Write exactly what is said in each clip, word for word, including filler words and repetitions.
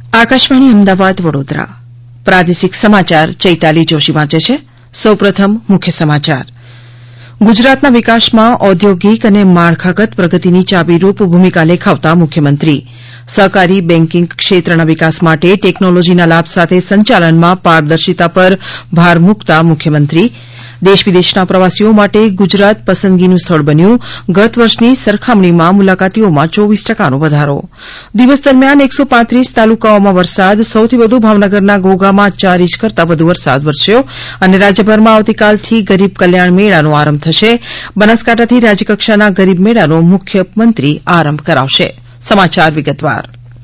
આકાશવાણી અમદાવાદ વડોદરા પ્રાદેશિક સમાચાર ચૈતાલી જોશી વાંચે છે. સૌપ્રથમ મુખ્ય સમાચાર. ગુજરાતના વિકાસમાં ઔદ્યોગિક અને માળખાગત પ્રગતિની ચાવીરૂપ ભૂમિકા લેખાવતા મુખ્યમંત્રી સહકારી બેન્કિંગ ક્ષેત્રના વિકાસ માટે ટેકનોલોજીના લાભ સાથે સંચાલનમાં પારદર્શિતા પર ભાર મૂકતા મુખ્યમંત્રી દેશ વિદેશના પ્રવાસીઓ માટે ગુજરાત પસંદગીનું સ્થળ બન્યું. ગત વર્ષની સરખામણીમાં મુલાકાતીઓમાં ચોવીસ ટકાનો વધારો. દિવસ દરમિયાન એકસો પાંત્રીસ તાલુકાઓમાં વરસાદ. સૌથી વધુ ભાવનગરના ઘોઘામાં ચાર ઇંચ કરતાં વધુ વરસાદ વરસ્યો અને રાજ્યભરમાં આવતીકાલથી ગરીબ કલ્યાણ મેળાનો આરંભ થશે. બનાસકાંઠાથી રાજ્યકક્ષાના ગરીબ મેળાનો મુખ્યમંત્રી આરંભ કરાવશે. સમાચાર વિગતવાર.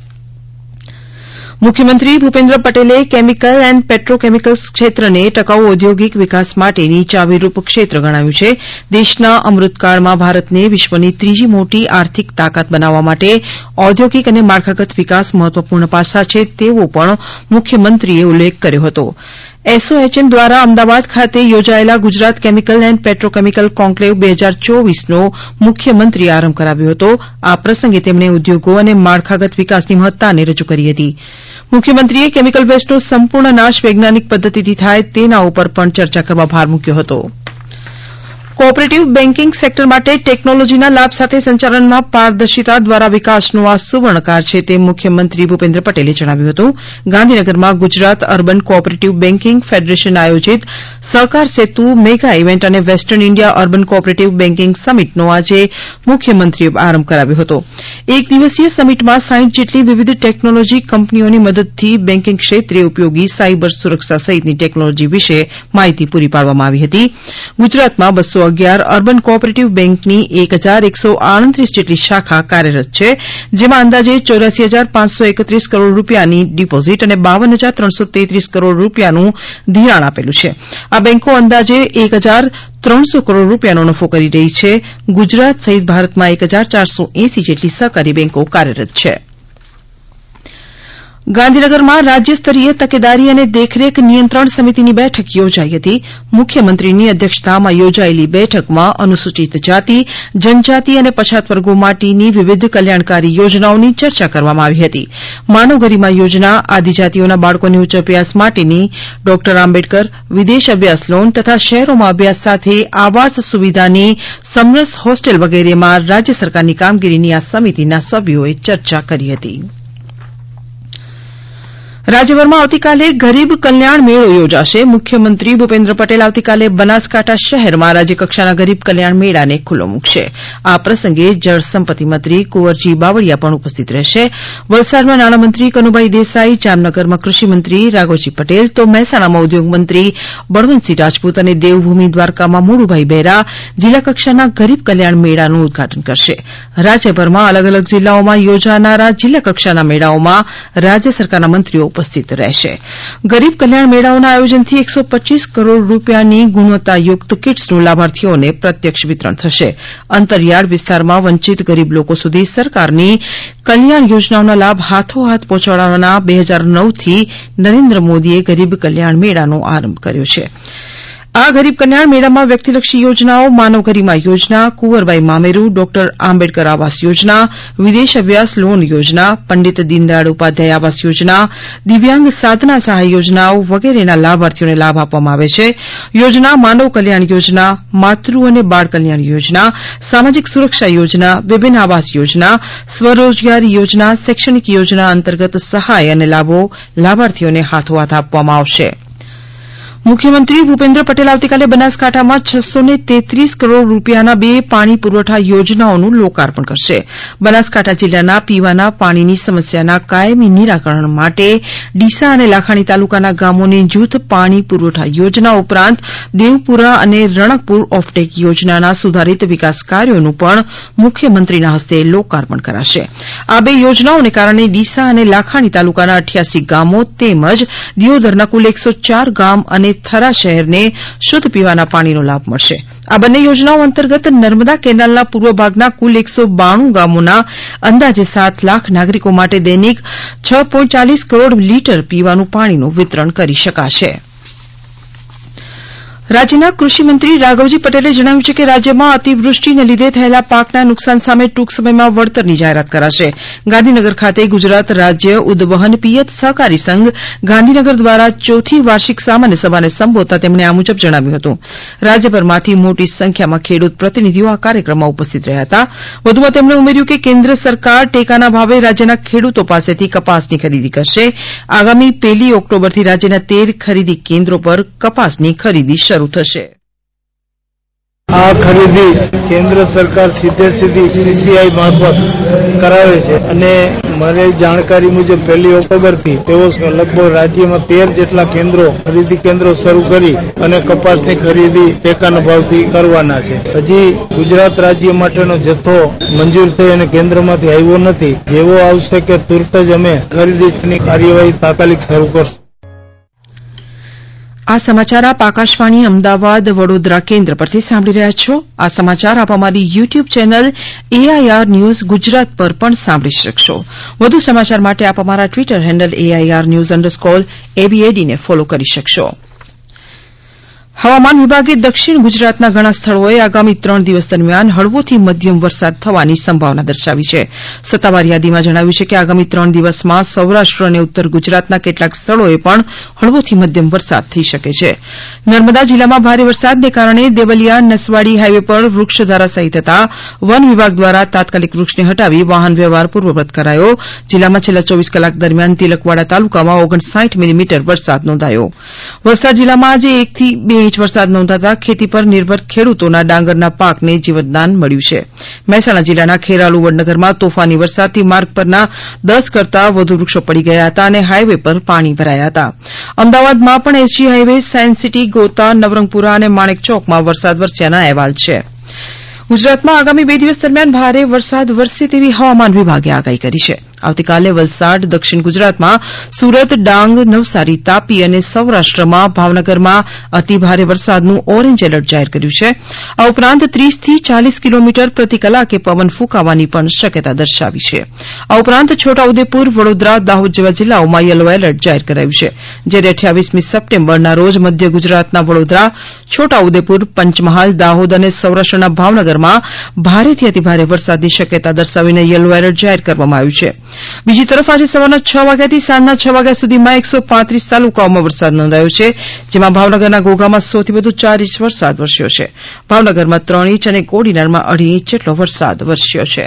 મુખ્યમંત્રી ભૂપેન્દ્ર પટેલે કેમિકલ એન્ડ પેટ્રોકેમિકલ્સ ક્ષેત્રને ટકાઉ ઔદ્યોગિક વિકાસ માટેની ચાવીરૂપ ક્ષેત્ર ગણાવ્યું છે. દેશના અમૃતકાળમાં ભારતને વિશ્વની ત્રીજી મોટી આર્થિક તાકાત બનાવવા માટે ઔદ્યોગિક અને માળખાગત વિકાસ મહત્વપૂર્ણ પાસા છે તેવો પણ મુખ્યમંત્રીએ ઉલ્લેખ કર્યો હતો. એસઓએચએમ દ્વારા અમદાવાદ ખાતે યોજાયેલા Gujarat chemical and petrochemical conclave બે હજાર ચોવીસનો મુખ્યમંત્રીએ આરંભ કરાવ્યો હતો. આ પ્રસંગે તેમણે ઉદ્યોગો અને માળખાગત વિકાસની મહત્તાને રજૂ કરી હતી. મુખ્યમંત્રીએ કેમિકલ વેસ્ટનો સંપૂર્ણ નાશ વૈજ્ઞાનિક પદ્ધતિથી થાય તેના ઉપર પણ ચર્ચા કરવા ભાર મૂક્યો હતો. કોઓપરેટિવ બેન્કિંગ સેક્ટર માટે ટેકનોલોજીના લાભ સાથે સંચાલનમાં પારદર્શિતા દ્વારા વિકાસનો આ સુવર્ણકાળ છે તેમ મુખ્યમંત્રી ભૂપેન્દ્ર પટેલે જણાવ્યું હતું. ગાંધીનગરમાં Gujarat urban cooperative banking federation આયોજિત સહકાર સેતુ મેગા ઇવેન્ટ અને western India urban cooperative banking સમિટનો આજે મુખ્યમંત્રીએ આરંભ કરાવ્યો હતો. એક દિવસીય સમિટમાં સાઇઠ જેટલી વિવિધ ટેકનોલોજી કંપનીઓની મદદથી બેન્કિંગ ક્ષેત્રે ઉપયોગી સાયબર સુરક્ષા સહિતની ટેકનોલોજી વિશે માહિતી પૂરી પાડવામાં આવી હતી. ગુજરાતમાં બસો અગિયાર અર્બન કોઓપરેટિવ બેન્કની એક હજાર એકસો આડત્રીસ જેટલી શાખા કાર્યરત છે, જેમાં અંદાજે ચોર્યાસી હજાર પાંચસો એકત્રીસ કરોડ રૂપિયાની ડિપોઝીટ અને બાવન હજાર ત્રણસો તેત્રીસ કરોડ રૂપિયાનું ધિરાણ આપેલું છે. આ બેન્કો અંદાજે એક હજાર ત્રણસો કરોડ રૂપિયાનો નફો કરી રહી છે. ગુજરાત સહિત ભારતમાં એક હજાર ચારસો એંસી જેટલી સહકારી બેન્કો કાર્યરત છે. ગાંધીનગરમાં રાજ્યસ્તરીય તકેદારી અને દેખરેખ નિયંત્રણ સમિતિની બેઠક યોજાઈ હતી. મુખ્યમંત્રીની અધ્યક્ષતામાં યોજાયેલી બેઠકમાં અનુસૂચિત જાતિ, જનજાતિ અને પછાત વર્ગો માટેની વિવિધ કલ્યાણકારી યોજનાઓની ચર્ચા કરવામાં આવી હતી. માનવ ગરિમા યોજના, આદિજાતિઓના બાળકોની ઉચ્ચ અભ્યાસ માટેની ડોક્ટર આંબેડકર વિદેશ અભ્યાસ લોન તથા શહેરોમાં અભ્યાસ સાથે આવાસ સુવિધાની સમરસ હોસ્ટેલ વગેરેમાં રાજ્ય સરકારની કામગીરીની આ સમિતિના સભ્યોએ ચર્ચા કરી હતી. રાજ્યભરમાં આવતીકાલે ગરીબ કલ્યાણ મેળો યોજાશે. મુખ્યમંત્રી ભૂપેન્દ્ર પટેલ આવતીકાલે બનાસકાંઠા શહેરમાં રાજ્યકક્ષાના ગરીબ કલ્યાણ મેળાને ખુલ્લો મૂકશે. આ પ્રસંગે જળસંપત્તિ મંત્રી કુંવરજી બાવળિયા પણ ઉપસ્થિત રહેશે. વલસાડમાં નાણામંત્રી કનુભાઈ દેસાઈ, જામનગરમાં કૃષિમંત્રી રાઘવજી પટેલ તો મહેસાણામાં ઉદ્યોગમંત્રી બળવંતસિંહ રાજપૂત અને દેવભૂમિ દ્વારકામાં મોડુભાઈ બહેરા જિલ્લા કક્ષાના ગરીબ કલ્યાણ મેળાનું ઉદઘાટન કરશે. રાજ્યભરમાં અલગ અલગ જિલ્લાઓમાં યોજાનારા જિલ્લા કક્ષાના મેળાઓમાં રાજ્ય સરકારના મંત્રીઓ ઉપસ્થિત રહેશે. ગરીબ કલ્યાણ મેળાઓના આયોજનથી એકસો પચ્ચીસ કરોડ રૂપિયાની ગુણવત્તાયુક્ત કિટ્સનું લાભાર્થીઓને પ્રત્યક્ષ વિતરણ થશે. અંતરિયાળ વિસ્તારમાં વંચિત ગરીબ લોકો સુધી સરકારની કલ્યાણ યોજનાઓના લાભ હાથોહાથ પહોંચાડવાના બે હજાર નવથી નરેન્દ્ર મોદીએ ગરીબ કલ્યાણ મેળાનો આરંભ કર્યો છે. આ ગરીબ કલ્યાણ મેળામાં વ્યક્તિલક્ષી યોજનાઓ, માનવ ગરિમા યોજના, કુંવરબાઈ મામેરૂ, ડોક્ટર આંબેડકર આવાસ યોજના, વિદેશ અભ્યાસ લોન યોજના, પંડિત દીનદયાળ ઉપાધ્યાય આવાસ યોજના, દિવ્યાંગ સાધના સહાય યોજનાઓ વગેરેના લાભાર્થીઓને લાભ આપવામાં આવે છે. યોજના માનવ કલ્યાણ યોજના, માતૃ અને બાળ કલ્યાણ યોજના, સામાજિક સુરક્ષા યોજના, વિભિન્ન આવાસ યોજના, સ્વરોજગારી યોજના, શૈક્ષણિક યોજના અંતર્ગત સહાય અને લાભો લાભાર્થીઓને હાથોહાથ આપવામાં આવશે. મુખ્યમંત્રી ભૂપેન્દ્ર પટેલ આવતીકાલે બનાસકાંઠામાં છસો તેત્રીસ કરોડ રૂપિયાના બે પાણી પુરવઠા યોજનાઓનું લોકાર્પણ કરશે. બનાસકાંઠા જિલ્લાના પીવાના પાણીની સમસ્યાના કાયમી નિરાકરણ માટે ડીસા અને લાખાણી તાલુકાના ગામોને જૂથ પાણી પુરવઠા યોજના ઉપરાંત દેવપુરા અને રણકપુર ઓફટેક યોજનાના સુધારિત વિકાસ કાર્યોનું પણ મુખ્યમંત્રીના હસ્તે લોકાર્પણ કરાશે. આ બે યોજનાઓને કારણે ડીસા અને લાખાણી તાલુકાના અઠ્યાસી ગામો તેમજ દિયોદરના કુલ એકસો ચાર ગામ અને થરા શહેરને શુદ્ધ પીવાના પાણીનો લાભ મળશે. આ બંને યોજનાઓ અંતર્ગત નર્મદા કેનાલના પૂર્વ ભાગના કુલ એકસો બાણું ગામોના અંદાજે સાત લાખ નાગરિકો માટે દૈનિક છ પોઈન્ટ ચાલીસ કરોડ લીટર પીવાનું પાણીનું વિતરણ કરી શકાશે. રાજ્યના કૃષિમંત્રી રાઘવજી પટેલે જણાવ્યું છે કે રાજ્યમાં અતિવૃષ્ટિને લીધે થયેલા પાકના નુકસાન સામે ટૂંક સમયમાં વળતરની જાહેરાત કરાશે. ગાંધીનગર ખાતે ગુજરાત રાજ્ય ઉદવહન પિયત સહકારી સંઘ ગાંધીનગર દ્વારા ચોથી વાર્ષિક સામાન્ય સભાને સંબોધતા તેમણે આ મુજબ જણાવ્યું હતું. રાજ્યભરમાંથી મોટી સંખ્યામાં ખેડૂત પ્રતિનિધિઓ આ કાર્યક્રમમાં ઉપસ્થિત રહ્યા હતા. વધુમાં તેમણે ઉમેર્યું કે કેન્દ્ર સરકાર ટેકાના ભાવે રાજ્યના ખેડૂતો પાસેથી કપાસની ખરીદી કરશે. આગામી પહેલી ઓક્ટોબરથી રાજ્યના તેર ખરીદી કેન્દ્રો પર કપાસની ખરીદી શરૂ થશે. આ ખરીદી કેન્દ્ર સરકાર સીધે સીધી સીસીઆઈ મારફત કરાવે છે અને મારી જાણકારી મુજબ પહેલી ઓક્ટોબરથી તેઓ લગભગ રાજ્યમાં તેર જેટલા કેન્દ્રો ખરીદી કેન્દ્રો શરૂ કરી અને કપાસની ખરીદી ટેકાના ભાવથી કરવાના છે. હજી ગુજરાત રાજ્ય માટેનો જથ્થો મંજૂર થઈ અને કેન્દ્રમાંથી આવ્યો નથી. જેવો આવશે કે તુરત જ અમે ખરીદીની કાર્યવાહી તાત્કાલિક શરૂ કરશું. આ સમાચાર આપ આકાશવાણી અમદાવાદ વડોદરા કેન્દ્ર પરથી સાંભળી રહ્યા છો. આ સમાચાર આપ અમારી YouTube channel AIR news Gujarat પર પણ સાંભળી શકશો. વધુ સમાચાર માટે આપ અમારા Twitter handle AIR news underscore એબીએડીને ફોલો કરી શકશો. હવામાન વિભાગે દક્ષિણ ગુજરાતના ઘણા સ્થળોએ આગામી ત્રણ દિવસ દરમિયાન હળવોથી મધ્યમ વરસાદ થવાની સંભાવના દર્શાવી છે. સત્તાવાર યાદીમાં જણાવ્યું છે કે આગામી ત્રણ દિવસમાં સૌરાષ્ટ્ર અને ઉત્તર ગુજરાતના કેટલાક સ્થળોએ પણ હળવોથી મધ્યમ વરસાદ થઈ શકે છે. નર્મદા જિલ્લામાં ભારે વરસાદને કારણે દેવલિયા નસવાડી હાઇવે પર વૃક્ષ ધરાશાયી થતાં વન વિભાગ દ્વારા તાત્કાલિક વૃક્ષને હટાવી વાહન વ્યવહાર પૂર્વવત કરાયો. જિલ્લામાં છેલ્લા ચોવીસ કલાક દરમિયાન તિલકવાડા તાલુકામાં ઓગણસાઇઠ મિલીમીટર વરસાદ નોંધાયો. વલસાડ જિલ્લામાં આજે એકથી બે ઇંચ વરસાદ નોંધાતા ખેતી પર નિર્ભર ખેડૂતોના ડાંગરના પાકને જીવતદાન મળ્યું છે. મહેસાણા જિલ્લાના ખેરાલુ વડનગરમાં તોફાની વરસાદથી માર્ગ પરના દસ કરતાં વધુ વૃક્ષો પડી ગયા હતા અને હાઇવે પર પાણી ભરાયા હતા. અમદાવાદમાં પણ SG highway, science city, Gota, Navrangpura અને માણેક ચોકમાં વરસાદ વરસ્યાના અહેવાલ છે. ગુજરાતમાં આગામી બે દિવસ દરમિયાન ભારે વરસાદ વરસે તેવી હવામાન વિભાગે આગાહી કરી છે. આવતીકાલે વલસાડ, દક્ષિણ ગુજરાતમાં સુરત, ડાંગ, નવસારી, તાપી અને સૌરાષ્ટ્રમાં ભાવનગરમાં અતિભારે વરસાદનું ઓરેન્જ એલર્ટ જાહેર કર્યું છે. આ ઉપરાંત ત્રીસથી ચાલીસ કિલોમીટર પ્રતિ કલાકે પવન ફૂંકાવાની પણ શક્યતા દર્શાવી છે. આ ઉપરાંત છોટાઉદેપુર, વડોદરા, દાહોદ જેવા જિલ્લાઓમાં યલો એલર્ટ જાહેર કરાયું છે. જ્યારે અઠ્યાવીસમી સપ્ટેમ્બરના રોજ મધ્ય ગુજરાતના વડોદરા, છોટાઉદેપુર, પંચમહાલ, દાહોદ અને સૌરાષ્ટ્રના ભાવનગરમાં ભારેથી અતિભારે વરસાદની શક્યતા દર્શાવીને યલો એલર્ટ જાહેર કરવામાં આવ્યું છે. બીજી તરફ આજે સવારના છ વાગ્યાથી સાંજના છ વાગ્યા સુધીમાં એકસો પાંત્રીસ તાલુકાઓમાં વરસાદ નોંધાયો છે. જેમાં ભાવનગરના ઘોઘામાં સૌથી વધુ ચાર ઇંચ વરસાદ વરસ્યો છે. ભાવનગરમાં ત્રણ ઇંચ અને કોડીનારમાં અઢી ઇંચ જેટલો વરસાદ વરસ્યો છે.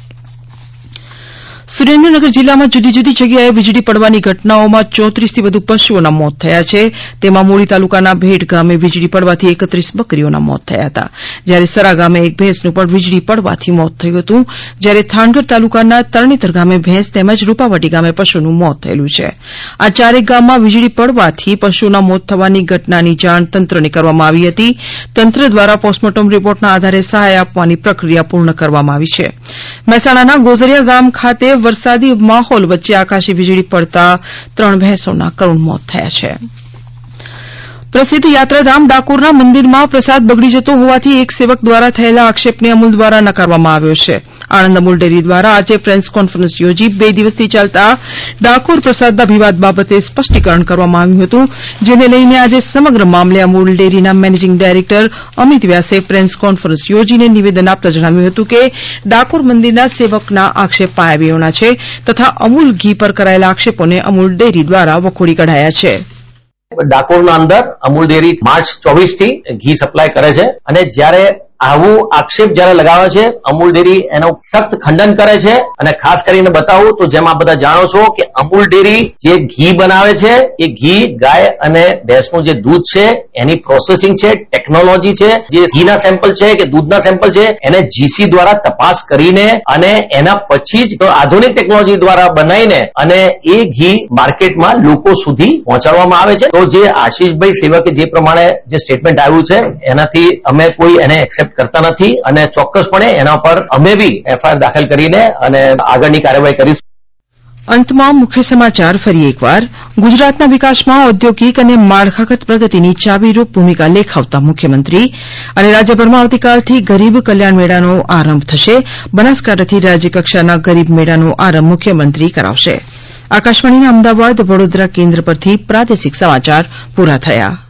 સુરેન્દ્રનગર જિલ્લામાં જુદી જુદી જગ્યાએ વીજળી પડવાની ઘટનાઓમાં ચોત્રીસથી વધુ પશુઓના મોત થયા છે. તેમાં મૂળી તાલુકાના ભેડ ગામે વીજળી પડવાથી એકત્રીસ બકરીઓના મોત થયા હતા. જ્યારે સરા ગામે એક ભેંસનું પણ વીજળી પડવાથી મોત થયું હતું. જ્યારે થાનગઢ તાલુકાના તરણેતર ગામે ભેંસ તેમજ રૂપાવટી ગામે પશુનું મોત થયેલું છે. આ ચારેક ગામમાં વીજળી પડવાથી પશુઓના મોત થવાની ઘટનાની જાણ તંત્રને કરવામાં આવી હતી. તંત્ર દ્વારા પોસ્ટમોર્ટમ રિપોર્ટના આધારે સહાય આપવાની પ્રક્રિયા પૂર્ણ કરવામાં આવી છે. મહેસાણાના ગોઝરિયા ગામ ખાતે વરસાદી માહોલ વચ્ચે આકાશી વીજળી પડતા ત્રણ ભેંસોના કરુણ મોત થયા છે. પ્રસિદ્ધ યાત્રાધામ ડાકોરના મંદિરમાં પ્રસાદ બગડી જતો હોવાથી એક સેવક દ્વારા થયેલા આક્ષેપને અમૂલ દ્વારા નકારવામાં આવ્યો છે. આણંદ અમૂલ ડેરી દ્વારા આજે પ્રેસ કોન્ફરન્સ યોજી બે દિવસથી ચાલતા ડાકોર પ્રસાદના વિવાદ બાબતે સ્પષ્ટીકરણ કરવામાં આવ્યું હતું. જેને લઈને આજે સમગ્ર મામલે અમૂલ ડેરીના મેનેજિંગ ડાયરેક્ટર અમિત વ્યાસે પ્રેસ કોન્ફરન્સ યોજીને નિવેદન આપતા જણાવ્યું હતું કે ડાકોર મંદિરના સેવકના આક્ષેપ પાયાવિહોણા છે તથા અમૂલ ઘી પર કરાયેલા આક્ષેપોને અમૂલ ડેરી દ્વારા વખોડી કઢાયા છે. ડાકોરના અંદર અમૂલ ડેરી માર્ચ ચોવીસ થી ઘી સપ્લાય કરે છે અને જ્યારે આવું આક્ષેપ જયારે લગાવે છે અમૂલ ડેરી એનો સખ્ત ખંડન કરે છે. અને ખાસ કરીને બતાવું તો જેમ આપ બધા જાણો છો કે અમૂલ ડેરી જે ઘી બનાવે છે એ ઘી ગાય અને ભેંસનું જે દૂધ છે એની પ્રોસેસિંગ છે, ટેકનોલોજી છે, જે ઘીના સેમ્પલ છે કે દૂધના સેમ્પલ છે એને જીસી દ્વારા તપાસ કરીને અને એના પછી જ આધુનિક ટેકનોલોજી દ્વારા બનાવીને અને એ ઘી માર્કેટમાં લોકો સુધી પહોંચાડવામાં આવે છે. તો જે આશીષભાઈ સેવકે જે પ્રમાણે જે સ્ટેટમેન્ટ આવ્યું છે એનાથી અમે કોઈ એને એક્સેપ્ટ કરતા નથી અને ચોક્કસપણે એના પર અમે બી એફઆઈઆર દાખલ કરીને અને આગળની કાર્યવાહી કરીશું. અંતમાં મુખ્ય સમાચાર ફરી એકવાર. ગુજરાતના વિકાસમાં ઔદ્યોગિક અને માળખાગત પ્રગતિની ચાવીરૂપ ભૂમિકા લેખાવતા મુખ્યમંત્રી અને રાજ્યભરમાં આવતીકાલથી ગરીબ કલ્યાણ મેળાનો આરંભ થશે. બનાસકાંઠાથી રાજ્યકક્ષાના ગરીબ મેળાનો આરંભ મુખ્યમંત્રી કરાવશે. આકાશવાણીના અમદાવાદ વડોદરા કેન્દ્ર પરથી પ્રાદેશિક સમાચાર પૂરા થયા.